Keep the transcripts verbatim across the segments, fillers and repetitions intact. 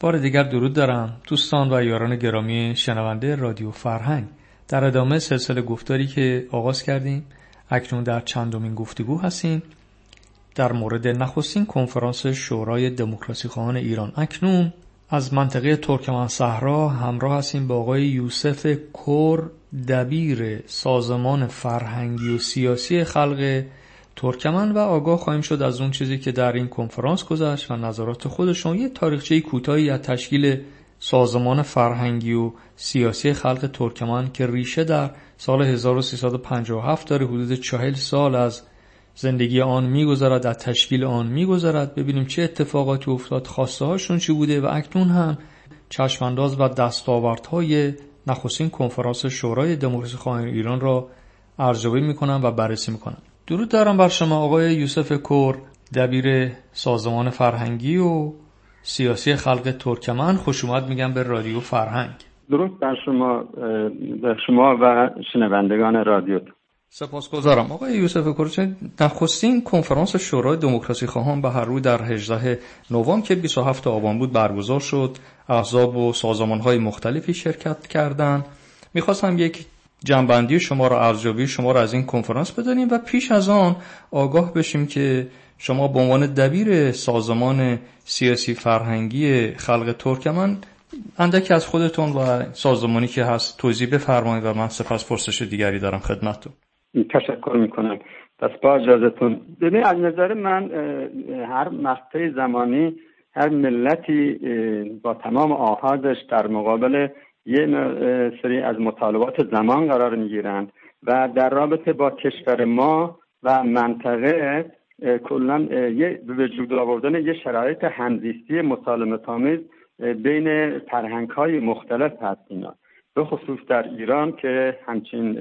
بار دیگر درود دارم دوستان و یاران گرامی شنونده رادیو فرهنگ. در ادامه سلسله گفتاری که آغاز کردیم اکنون در چندمین گفتگو هستیم در مورد نخستین کنفرانس شورای دموکراسی خواهان ایران. اکنون از منطقه ترکمن صحرا همراه هستیم با آقای یوسف کور، دبیر سازمان فرهنگی و سیاسی خلق ترکمن، و آگاه خواهیم شد از اون چیزی که در این کنفرانس گذشت و نظرات خودشون. یه تاریخچه کوتاهی از تشکیل سازمان فرهنگی و سیاسی خلق ترکمن که ریشه در سال هزار و سیصد و پنجاه و هفت داره، حدود چهل سال از زندگی آن میگذرد، از تشکیل آن میگذرد. ببینیم چه اتفاقاتی افتاد، خواسته هاشون چی بوده و اکنون هم چشمانداز و دستاوردهای نخستین کنفرانس شورای دموکراسی خواهان ایران را ارزیابی میکنم و بررسی میکنم. درود دارم بر شما آقای یوسف کور، دبیر سازمان فرهنگی و سیاسی خلق ترکمن. خوش اومد میگم به رادیو فرهنگ. درود بر شما، به شما و شنوندگان رادیو. سپاسگزارم آقای یوسف کور. نخستین کنفرانس شورای دموکراسی خواهان به هر روی در هجدهم نوامبر که بیست و هفتم آبان بود برگزار شد. احزاب و سازمان‌های مختلفی شرکت کردند. می‌خواستم یک جنبندی شما را، ارزیابی شما را از این کنفرانس بدانیم و پیش از آن آگاه بشیم که شما به عنوان دبیر سازمان سیاسی فرهنگی خلق ترکمن اندکی از خودتون و سازمانی که هست توضیح بفرمایید و من سپس پرسش دیگری دارم خدمتتون. تشکر میکنم. پس با اجازهتون، ببین از نظر من هر مقطع زمانی هر ملتی با تمام آحادش در مقابل یه سری از مطالبات زمان قرار میگیرند و در رابطه با کشور ما و منطقه کلا یه به وجود آوردن یه شرایط همزیستی مسالمت‌آمیز بین فرهنگ‌های مختلف هست. اینا به خصوص در ایران که همچین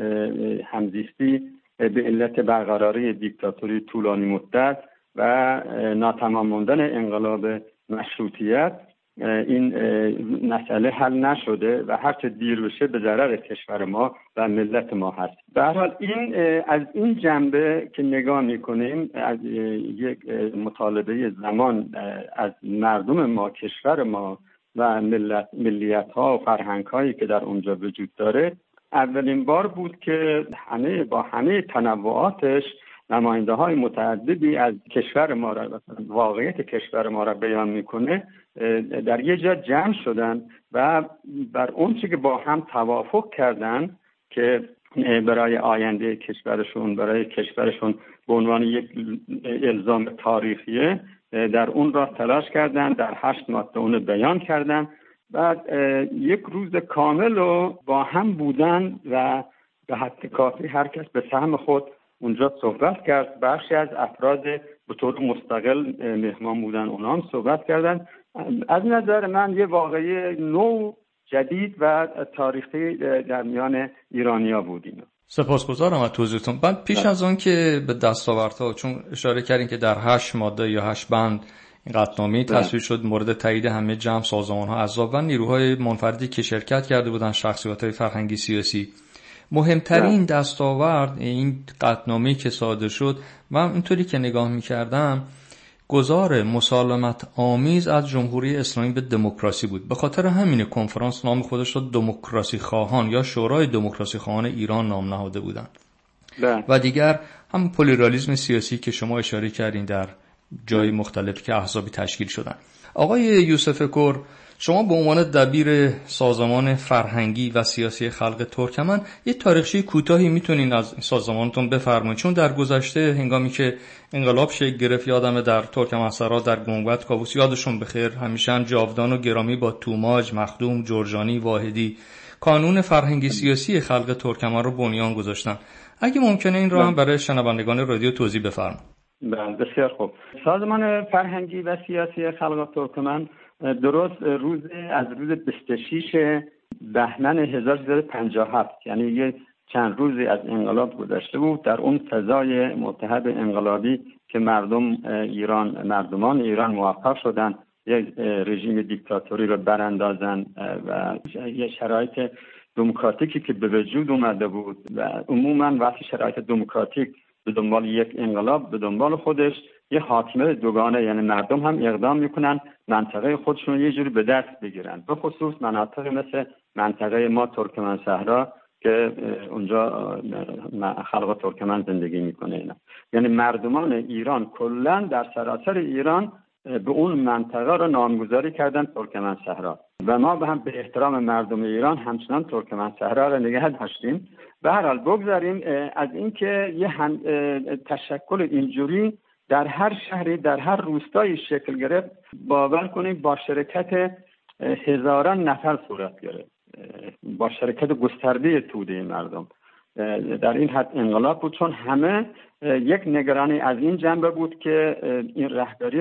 همزیستی به علت برقراری دیکتاتوری طولانی مدت و ناتمام ماندن انقلاب مشروطیت این مسئله حل نشده و هر چه دیر بشه به ضرر کشور ما و ملت ما هست. به هر حال این از این جنبه که نگاه میکنیم، از یک مطالبه زمان از مردم ما، کشور ما و ملت ملیت ها و فرهنگ هایی که در اونجا وجود داره، اولین بار بود که همه با همه تنوعاتش نماینده های متعددی از کشور ما را، واقعیت کشور ما را بیان میکنه، در یه جا جمع شدن و بر اون چیزی که با هم توافق کردن که برای آینده کشورشون، برای کشورشون به عنوان یک الزام تاریخیه، در اون را تلاش کردن، در هشت ماده اون بیان کردن. بعد یک روز کامل رو با هم بودن و به حد کافی هر کس به سهم خود اونجا صحبت کرد. بخشی از افراد به طور مستقل مهمان بودن، اونا هم صحبت کردن. از نظر من یه واقعی نو، جدید و تاریخی در میان ایرانیا بود اینا. سپاسگزارم از توضیحتون. بعد پیش از آن که به دستاوردها، چون اشاره کردین که در هشت ماده یا هشت بند این قطعنامه تصویب شد مورد تایید همه جمع سازمان‌ها، احزاب و نیروهای منفردی که شرکت کرده بودند، شخصیت‌های فرهنگی سیاسی. مهمترین دستاورد این قطعنامه‌ای که صادر شد، من اینطوری که نگاه می‌کردم، گذار مسالمت آمیز از جمهوری اسلامی به دموکراسی بود. به خاطر همین کنفرانس نام خودش را دموکراسی خواهان یا شورای دموکراسی خواهان ایران نام نهاده بودند. و دیگر هم پلیرالیسم سیاسی که شما اشاره کردین در جای مختلفی که احزابی تشکیل شدن. آقای یوسف کور، شما به عنوان دبیر سازمان فرهنگی و سیاسی خلق ترکمن یه تاریخچه کوتاهی میتونین از سازمانتون بفرمایید؟ چون در گذشته هنگامی که انقلاب شکل گرفت، یادمه در ترکمن‌سرا در گنبد کاووس، یادشون بخیر، همیشه جاودان و گرامی با توماج، مخدوم، جرجانی، واحدی کانون فرهنگی سیاسی خلق ترکمن رو بنیان گذاشتن. اگه ممکنه این رو هم برای شنوندگان رادیو توضیح بفرمایید. بله، بسیار خوب. سازمان فرهنگی و سیاسی خلق ترکمن درست روز از روز بیست و ششم بهمن هزار و سیصد و پنجاه و هفت، یعنی یه چند روزی از انقلاب گذشته بود، در اون فضای ملتهب انقلابی که مردم ایران، مردمان ایران موفق شدن یک رژیم دیکتاتوری رو براندازن و یه شرایط دموکراتیکی که به وجود اومده بود و عموما وقتی شرایط دموکراتیک به دنبال یک انقلاب، به دنبال خودش یه حاکمیت دوگانه، یعنی مردم هم اقدام میکنن منطقه خودشون یه جوری به دست بگیرن، به خصوص مناطق مثل منطقه ما ترکمن صحرا که اونجا خلق ترکمن زندگی میکنه اینا. یعنی مردمان ایران کلا در سراسر ایران به اون منطقه رو نامگذاری کردن ترکمن صحرا و ما به هم به احترام مردم ایران همچنان ترکمن صحرا رو نگه داشتیم. به هر حال بگذاریم از اینکه یه تشکل اینجوری در هر شهری در هر روستایی شکل گرفت، باور کنید با شرکت هزاران نفر صورت گرفت، با شرکت گسترده توده مردم. در این حد انقلاب بود، چون همه یک نگرانی از این جنبه بود که این رهبری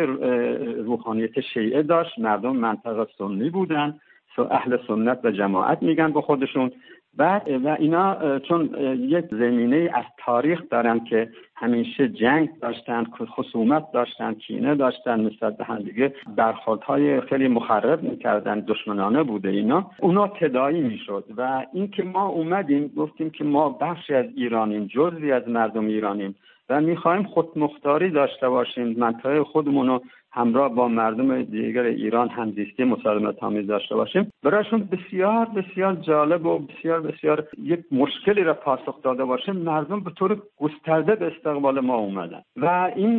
روحانیت شیعه داشت، مردم منطقه سنی بودن، اهل سنت و جماعت میگن به خودشون. بعد و اینا چون یک زمینه از تاریخ دارن که همیشه جنگ داشتن، خصومت داشتن، کینه داشتن، نسبت به هم دیگه برخوردهای خیلی مخرب میکردن، دشمنانه بوده اینا، اونا تداعی میشد. و اینکه ما اومدیم گفتیم که ما بخشی از ایرانیم، جزئی از مردم ایرانیم و میخوایم خودمختاری داشته باشیم، منطقه خودمونو همراه با مردم دیگر ایران همزیستی مسالمت آمیز داشته باشیم، برایشون بسیار بسیار جالب و بسیار بسیار یک مشکلی را پاسخ داده باشیم. مردم به طور گسترده به استقبال ما اومدن و این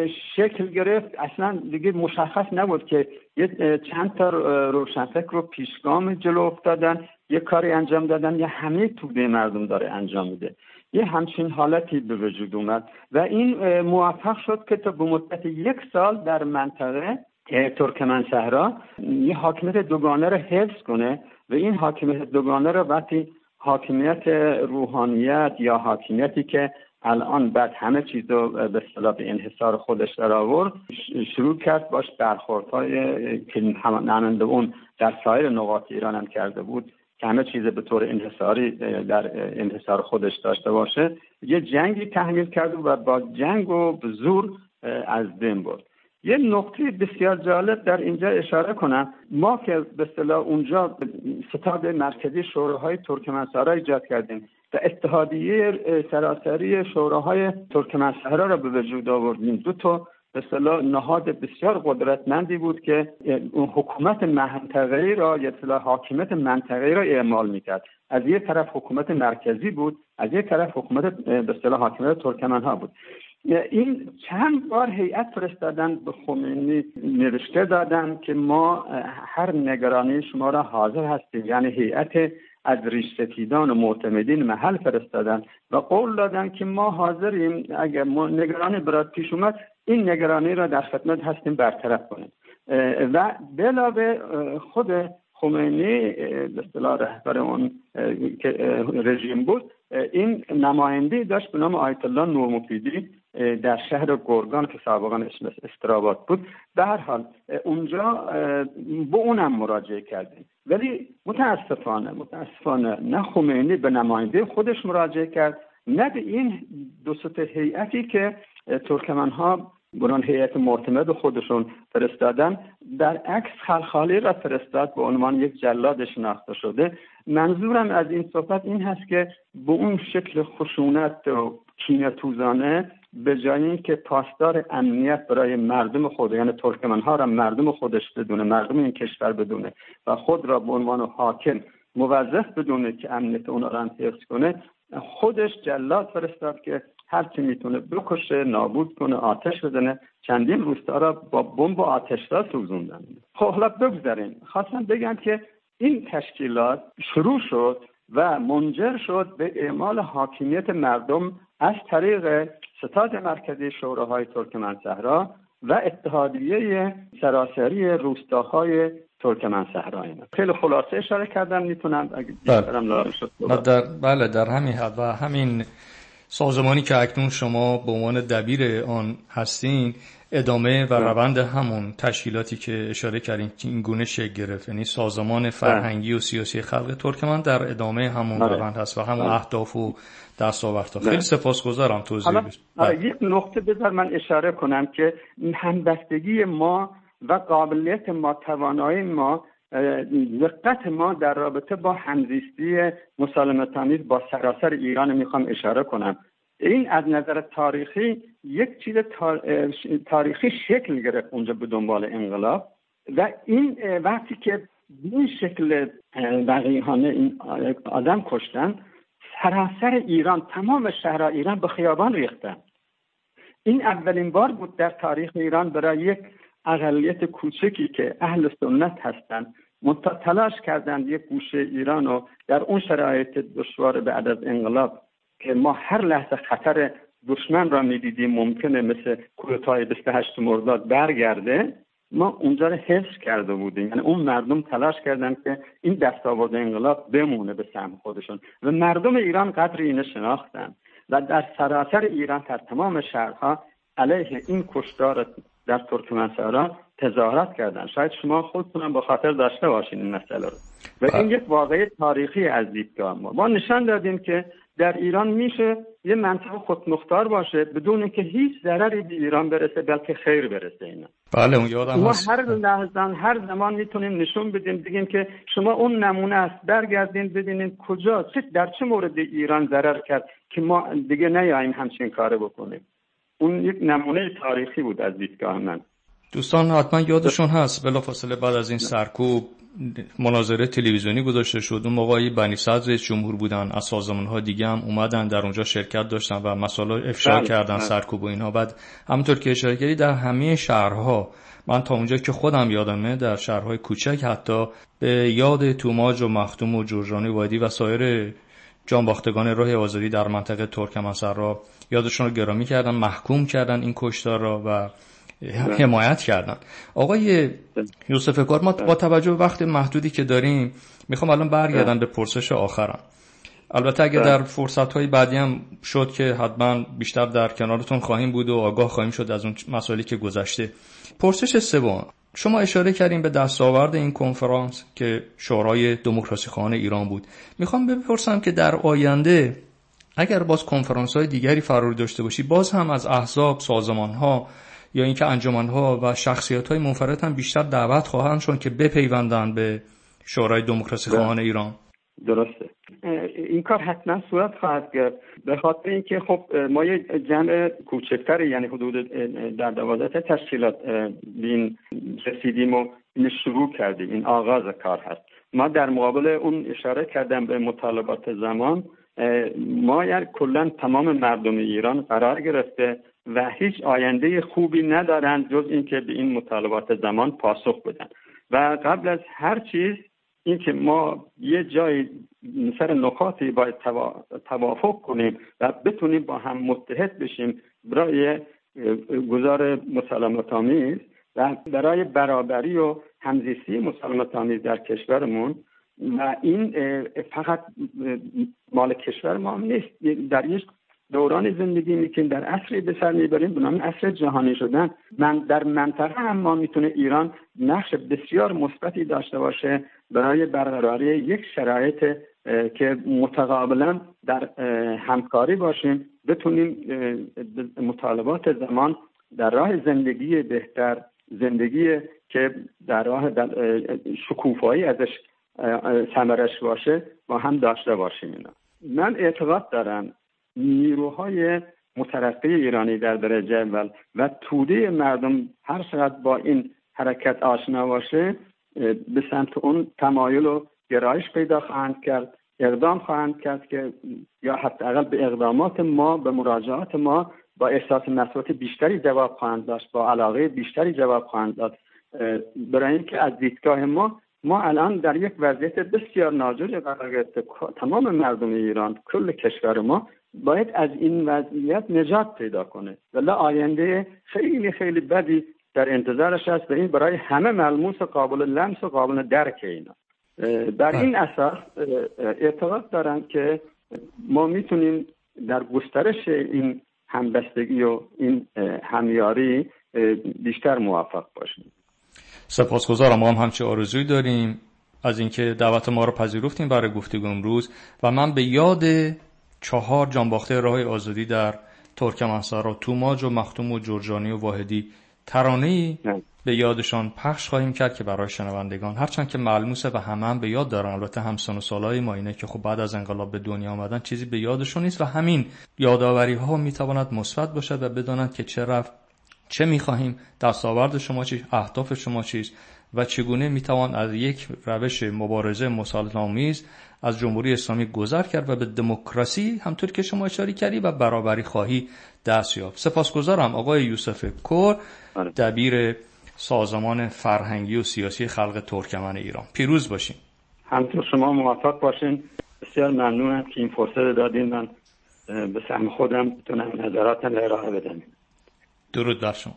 شکل گرفت. اصلا دیگه مشخص نبود که یه چند تا روشنفکر رو پیشگام جلو افتادن، یه کاری انجام دادن یا همه توده مردم داره انجام میده. یه همچین حالتی به وجود اومد و این موفق شد که تا به مدت یک سال در منطقه ترکمن صحرا یه حاکمیت دوگانه رو حفظ کنه و این حاکمیت دوگانه رو وقتی حاکمیت روحانیت یا حاکمیتی که الان بعد همه چیز رو به اصطلاح به انحصار خودش در آورد، شروع کرد باش برخوردهای که همانند اون در سایر نقاط ایران هم کرده بود که همه چیز به طور انحصاری در انحصار خودش داشته باشه، یه جنگی تحمیل کرد و با جنگ و به زور از بین برد. یه نکته بسیار جالب در اینجا اشاره کنم، ما که به اصطلاح اونجا ستاد مرکزی شوراهای ترکمن صحرا ایجاد کردیم و اتحادیه سراسری شوراهای ترکمن صحرا را به وجود آوردیم، دو تا به اصطلاح نهاد بسیار قدرتمندی بود که اون حکومت منطقه‌ای را یا اصطلاح حاکمیت منطقه‌ای را اعمال میکرد. از یک طرف حکومت مرکزی بود، از یک طرف حکومت به اصطلاح حاکمیت ترکمن‌ها بود. این چند بار هیئت فرستادن به خمینی، نوشته دادن که ما هر نگرانی شما را حاضر هستیم، یعنی هیئت از ریش سفیدان و معتمدین محل فرستادن و قول دادن که ما حاضریم اگر نگرانی برات پیش اومد این نگرانی را در خدمت هستیم برطرف کنیم. و علاوه خود خمینی به اصطلاح رهبر اون رژیم بود، این نماینده داشت به نام آیت الله نورمفیدی در شهر گرگان که سابقا اسمش استراباد بود. به هر حال اونجا به اونم مراجعه کردیم، ولی متاسفانه متاسفانه نه خمینی به نماینده خودش مراجعه کرد، نه به این دو سه هیئتی که ترکمن‌ها برون هیئت معتمد خودشون فرستادن، در عکس خلخالی را فرستاد به عنوان یک جلاد شناخته شده. منظورم از این صحبت این هست که به اون شکل خشونت و کینه توزانه به جای اینکه پاسدار امنیت برای مردم خود، یعنی ترکمن‌ها را مردم خودش بدونه، مردم این کشور بدونه و خود را به عنوان حاکم موظف بدونه که امنیت اون را حفظ کنه، خودش جلاد فرستاد که هر چی میتونه بکشه، نابود کنه، آتش بزنه. چندین روستا را با بمب و آتش‌ها سوزوندن. خب حالا بگذاریم، خواستم بگم که این تشکیلات شروع شد و منجر شد به اعمال حاکمیت مردم از طریق ستاد مرکزی شوراهای ترکمن صحرا و اتحادیه سراسری روستاهای ترکمن صحرا. خیلی خلاصه اشاره کردم، میتونم اگه بیشترم لازم شد در بله در همین حد و همین سازمانی که اکنون شما به عنوان دبیر آن هستین ادامه و روند همون تشکیلاتی که اشاره کردین که این گونه شکل گرفت، یعنی سازمان فرهنگی و سیاسی خلق ترکمن در ادامه همون روند هست و همون اهداف و دستاوردها. خیلی سپاسگزارم توضیح بدید. یک نکته بذار من اشاره کنم که همبستگی ما و قابلیت ما، توانایی ما، دقت ما در رابطه با همزیستی مسالمت‌آمیز با سراسر ایران میخوام اشاره کنم. این از نظر تاریخی یک چیز تاریخی شکل گرفت اونجا به دنبال انقلاب و این وقتی که این شکل وقیحانه این آدم کشتن، سراسر ایران، تمام شهرهای ایران به خیابان ریختن. این اولین بار بود در تاریخ ایران برای یک اقلیت کوچکی که اهل سنت هستند منتها تلاش کردند یک گوشه ایران رو در اون شرایط دشوار بعد از انقلاب که ما هر لحظه خطر دشمن را می‌دیدیم ممکنه مثل کودتای بیست و هشت مرداد برگرده، ما اونجا رو حفظ کرده بودیم. یعنی اون مردم تلاش کردن که این دستاورد انقلاب بمونه به سهم خودشون و مردم ایران قدر اینو شناختن و در سراسر ایران در تمام شهرها علیه این کشتار در ترکمنچای تظاهرات کردن. شاید شما خودتون به خاطر داشته باشین این مسئله رو. و این یک واقعه تاریخی از دیدگاه ما. ما نشان دادیم که در ایران میشه یه منطقه خودمختار باشه بدون اینکه هیچ ضرری به ایران برسه بلکه خیر برسه. اینا بله اون یادم ما هست. هر لحظه هر زمان میتونیم نشون بدیم بگیم که شما اون نمونه است، برگردین ببینید کجا چه در چه مورد ایران ضرر کرد که ما دیگه نیاییم همچین کارو بکنیم. اون یک نمونه تاریخی بود از دیدگاه من. دوستان حتما یادشون هست بلافاصله بعد از این سرکوب مناظره تلویزیونی گذاشته شد. اون موقعی بنی صدر رئیس جمهور بودن، از سازمان‌ها دیگه هم اومدن در اونجا شرکت داشتن و مسائل افشا بله، کردن، بله. سرکوب و اینها. بعد همونطور که اشاره کردی در همه شهرها، من تا اونجا که خودم یادمه در شهرهای کوچک حتی به یاد توماج و مختوم و جرجانی و وادی و سایر جانباختگان راه آزادی در منطقه ترکمن‌سرا یادشون رو گرامی کردن، محکوم کردن این کشتار را و حمایت کردن. آقای یوسف کار، ما با توجه به وقت محدودی که داریم میخوام الان برگردم به پرسش آخرم. البته اگه در فرصت‌های بعدی هم شد که حتما بیشتر در کنارتون خواهیم بود و آگاه خواهیم شد از اون مسائلی که گذشته. پرسش سوم، شما اشاره کردین به دستاورد این کنفرانس که شورای دموکراسی خواهان ایران بود. میخوام بپرسم که در آینده اگر باز کنفرانس‌های دیگری فراری داشته باشی، باز هم از احزاب، سازمان‌ها یا اینکه انجمن‌ها و شخصیت‌های منفرد هم بیشتر دعوت خواهند شد که بپیوندن به شورای دموکراسی خواهان ایران؟ درسته، این کار حتما صورت خواهد گرفت به خاطر اینکه خب ما یه جمع کوچکتر یعنی حدود در دوازده تشکیلات بین رسیدیم و این شروع کردیم، این آغاز کار هست. ما در مقابل اون اشاره کردم به مطالبات زمان، ما یعنی کلا تمام مردم ایران قرار گرفته و هیچ آینده خوبی ندارن جز اینکه به این مطالبات زمان پاسخ بدن. و قبل از هر چیز اینکه ما یه جای سر نکاتی باید توافق کنیم و بتونیم با هم متحد بشیم برای گذار مسالمت آمیز و برای برابری و همزیستی مسالمت آمیز در کشورمون. و این فقط مال کشور ما نیست، در یک دوران زندگی میکنیم، در عصری به سر میبریم به نام عصر جهانی شدن. من در منطقه هم ما میتونه ایران نقش بسیار مثبتی داشته باشه برای برقراری یک شرایط که متقابلا در همکاری باشیم، بتونیم مطالبات زمان در راه زندگی بهتر، زندگی که در راه شکوفایی ازش ثمرش باشه با هم داشته باشیم. اینا من اعتقاد دارم نیروهای مترقی ایرانی در درجه اول و توده مردم هر چقدر با این حرکت آشنا باشه به سمت اون تمایل و گرایش پیدا خواهند کرد، اقدام خواهند کرد که یا حداقل به اقدامات ما، به مراجعات ما با احساس مسئولیت بیشتری جواب خواهند داشت، با علاقه بیشتری جواب خواهند داد. برای اینکه از دیدگاه ما ما الان در یک وضعیت بسیار ناجوری قرار گرفته. تمام مردم ایران، کل کشور ما باید از این وضعیت نجات پیدا کنه ولی آینده خیلی خیلی بدی در انتظارش هست و این برای همه ملموس و قابل لمس و قابل درک. اینا در این اساس اعتقاد دارم که ما میتونیم در گسترش این همبستگی و این همیاری بیشتر موفق باشیم. سپاسگزارم. ما هم همچه آرزویی داریم از اینکه دعوت ما رو پذیرفتیم برای گفتگو امروز و من به یاد چهار جانباخته راه آزادی در ترکمن‌سرا، توماج و مختوم و جرجانی و واحدی، ترانه‌ای به یادشان پخش خواهیم کرد که برای شنوندگان هرچند که ملموسه و همه هم به یاد دارن، البته همسن و سالای ما اینه که خب بعد از انقلاب به دنیا آمدن چیزی به یادشون نیست و همین یادآوری ها میتواند مثبت باشد و بدانند که چه رفت، چه میخواهیم، دستاورد شما چیست، اهداف شما چیست و چگونه میتوان از یک روش مبارزه مسالمت‌آمیز از جمهوری اسلامی گذر کرد و به دموکراسی همطور که شما اشاره کردی و برابری خواهی دست یافت. سپاسگزارم آقای یوسف کور، دبیر سازمان فرهنگی و سیاسی خلق ترکمن ایران. پیروز باشین. همینطور شما موفق باشین. بسیار ممنونم که این فرصت دادین من به سهم خودم بتونم نظراتم ارائه بدم. درود بر شما.